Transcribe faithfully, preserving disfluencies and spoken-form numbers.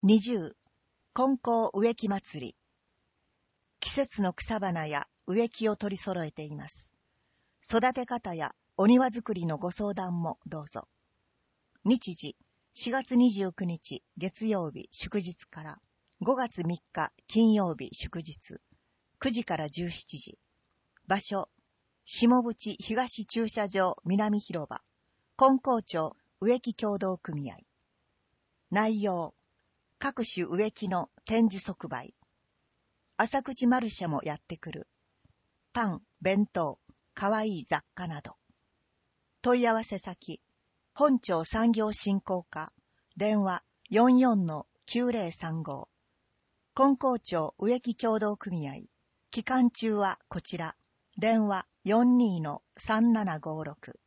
にじゅう、金光植木祭り。季節の草花や植木を取り揃えています。育て方やお庭作りのご相談もどうぞ。日時、しがつにじゅうくにち月曜日祝日からごがつみっか金曜日祝日、くじからじゅうしちじ。場所、下渕東駐車場南広場、金光町植木協同組合。内容、各種植木の展示即売。浅口マルシェもやってくる。パン、弁当、かわいい雑貨など。問い合わせ先、本町産業振興課、電話 よんよんのきゅうぜろさんご。金光町植木協同組合。期間中はこちら、電話 よんにのさんななごろく。